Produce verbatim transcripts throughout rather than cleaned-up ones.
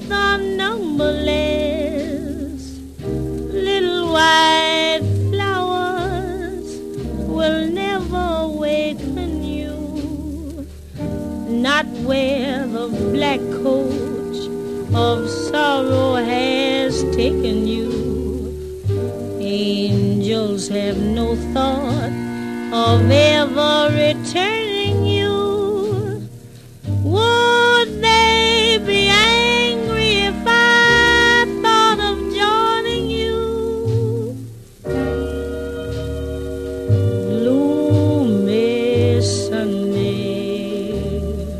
are numberless. Little white flowers will never awaken you, not where the black coach of sorrow has taken you. Angels have no thought of ever returning you. Would they be angry if I thought of joining you? Gloomy Sunday,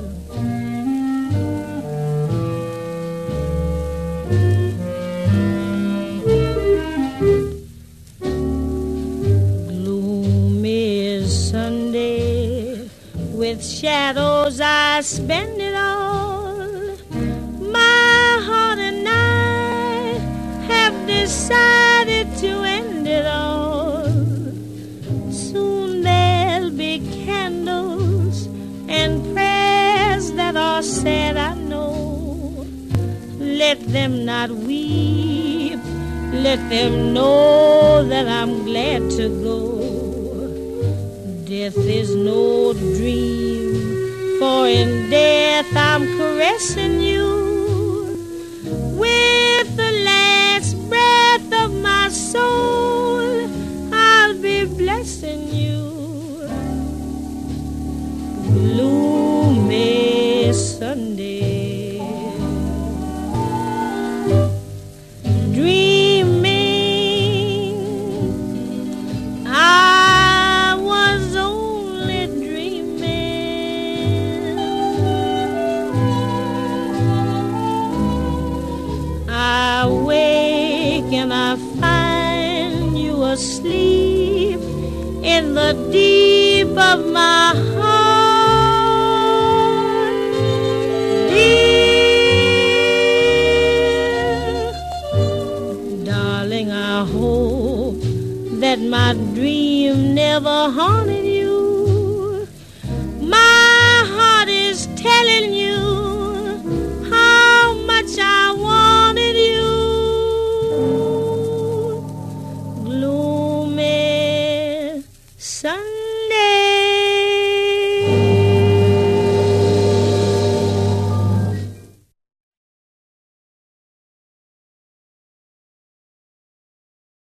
gloomy Sunday, with shadows I spend it all. My heart and I have decided to end it all. Soon there'll be candles and prayers that are said, I know. Let them not weep, let them know that I'm glad to go. Death is no dream, for in death I'm caressing you. With the last breath of my soul, I'll be blessing you. Gloomy Sunday, dreaming I was only dreaming. I wake and I find you asleep in the deep of my heart. Dear darling, I hope that my dream never haunted you. My heart is telling you how much I wanted you. Gloomy Sunday.